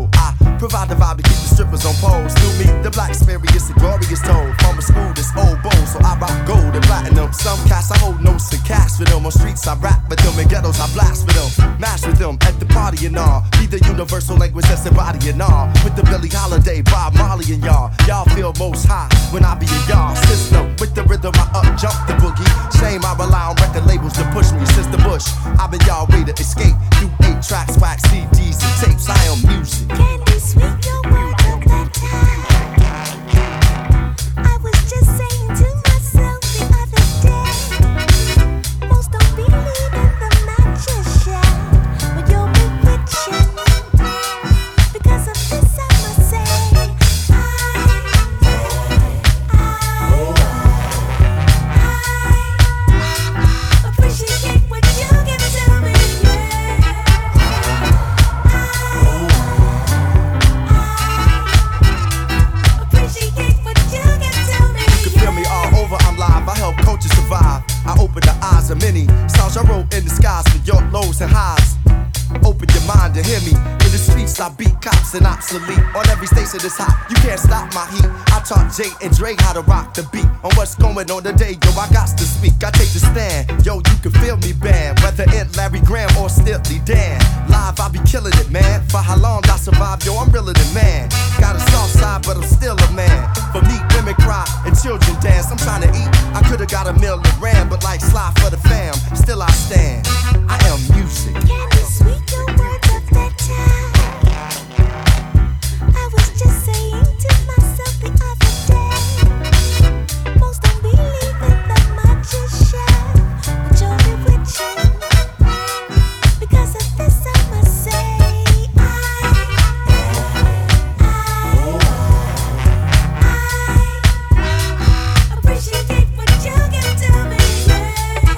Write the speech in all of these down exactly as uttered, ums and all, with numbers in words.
soul. I provide the vibe to keep the strippers on poles. Through me, the black experience, the glorious told. From a school that's old bowl, so I rock gold and platinum. Some cats I hold notes and cash for them. On streets I rap with them, in ghettos I blast for them. Mash with them at the party and all. Be the universal language that's embodying all. With the Billie Holiday, Bob Marley and y'all. Y'all feel most high when I be in y'all system. With the rhythm I up jump the boogie. Shame I rely on record labels to push me since the bush. I've been y'all way to escape through eight tracks, wax C Ds and tapes. I am music. Candy sweet, your words of that time. I was just saying to myself the other day, most don't believe in the magician, but you're bewitching. Because of this I must say, I, I, I appreciate what you give to me, yeah. I help coaches survive. I open the eyes of many. Songs I wrote in the skies for your lows and highs. Open your mind to hear me. In the streets I beat cops and obsolete. On every station that's hot, you can't stop my heat. I taught Jay and Dre how to rock the beat. On what's going on today, yo, I got to speak. I take the stand, yo, you can feel me bad. Whether it Larry Graham or Stiltly Dan. Live, I be killing it, man. For how long I survive, yo, I'm realer than man. Got a soft side, but I'm still a man. For me, women cry and children dance. I'm trying to eat, I could've got a meal and ran. But like Sly for the fam, still I stand. I am music. Candy sweet, your words of that time. I was just saying to myself the other day, most don't believe in the magician, but you're bewitching. Because of this I must say, I, I, I appreciate what you give to me, yeah.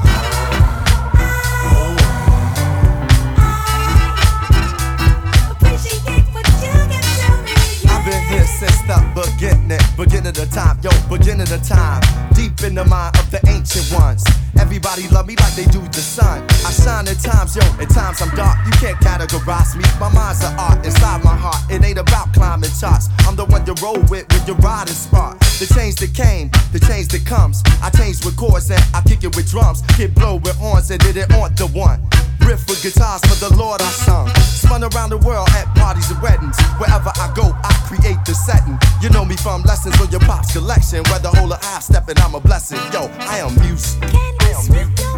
Since the beginning, beginning of time, yo, beginning of time. Deep in the mind of the ancient ones. Everybody love me like they do the sun. I shine at times, yo, at times I'm dark. You can't categorize me. My mind's an art inside my heart. It ain't about climbing charts. I'm the one you roll with when you're riding smart. The change that came, the change that comes. I change with chords and I kick it with drums. Get blow with horns and it on the one. Riff with guitars for the Lord I sung. Spun around the world at parties and weddings. Wherever I go, I create the setting. You know me from lessons on your pop's collection. Whether whole or half stepping, I'm a blessing. Yo, I am music. Candy sweet,